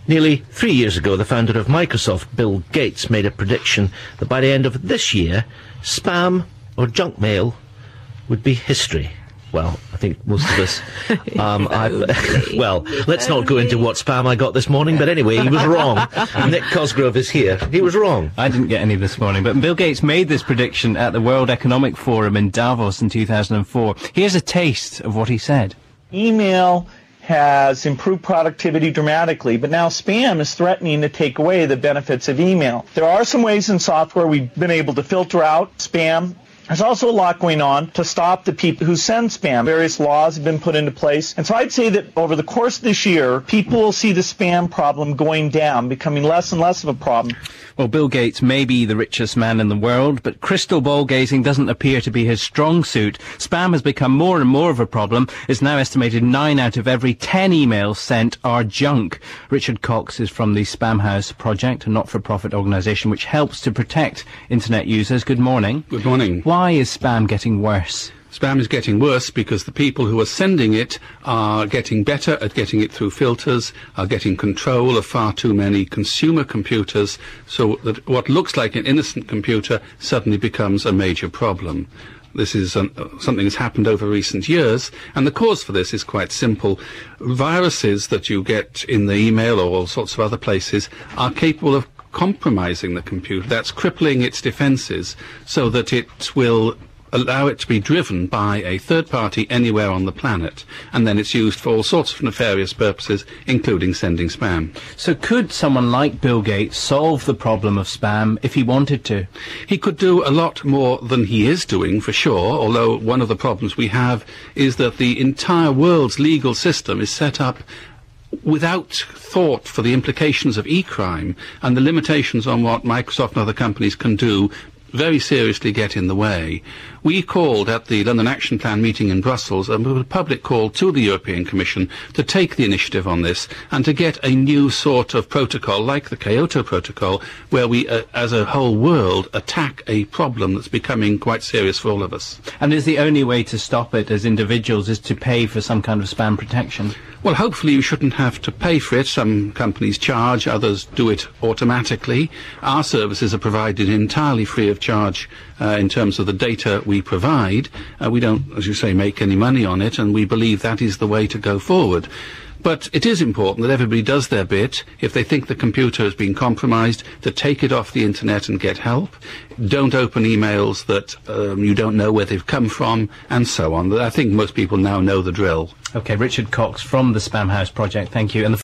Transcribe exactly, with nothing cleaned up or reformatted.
Nearly three years ago, the founder of Microsoft, Bill Gates, made a prediction that by the end of this year, spam or junk mail would be history. Well, I think most of us... Um, I, well, let's not go into what spam I got this morning, but anyway, he was wrong. Nick Cosgrove is here. He was wrong. I didn't get any this morning, but Bill Gates made this prediction at the World Economic Forum in Davos in two thousand four. Here's a taste of what he said. Email has improved productivity dramatically, but now spam is threatening to take away the benefits of email. There are some ways in software we've been able to filter out spam. There's also a lot going on to stop the people who send spam. Various laws have been put into place. And so I'd say that over the course of this year, people will see the spam problem going down, becoming less and less of a problem. Well, Bill Gates may be the richest man in the world, but crystal ball gazing doesn't appear to be his strong suit. Spam has become more and more of a problem. It's now estimated nine out of every ten emails sent are junk. Richard Cox is from the Spam House Project, a not-for-profit organisation which helps to protect internet users. Good morning. Good morning. Why is spam getting worse? Spam is getting worse because the people who are sending it are getting better at getting it through filters, are getting control of far too many consumer computers, so that what looks like an innocent computer suddenly becomes a major problem. This is um, something that's happened over recent years, and the cause for this is quite simple. Viruses that you get in the email or all sorts of other places are capable of compromising the computer. That's crippling its defenses so that it will allow it to be driven by a third party anywhere on the planet, and then it's used for all sorts of nefarious purposes, including sending spam. So could someone like Bill Gates solve the problem of spam if he wanted to? He could do a lot more than he is doing, for sure, although one of the problems we have is that the entire world's legal system is set up without thought for the implications of e-crime, and the limitations on what Microsoft and other companies can do very seriously get in the way. We called at the London Action Plan meeting in Brussels a public call to the European Commission to take the initiative on this and to get a new sort of protocol like the Kyoto Protocol, where we uh, as a whole world attack a problem that's becoming quite serious for all of us. And is the only way to stop it as individuals is to pay for some kind of spam protection? Well, hopefully you shouldn't have to pay for it. Some companies charge, others do it automatically. Our services are provided entirely free of charge uh, in terms of the data we provide. Uh, we don't, as you say, make any money on it, and we believe that is the way to go forward. But it is important that everybody does their bit. If they think the computer has been compromised, to take it off the internet and get help. Don't open emails that um, you don't know where they've come from, and so on. I think most people now know the drill. OK, Richard Cox from the Spam House Project, thank you. And the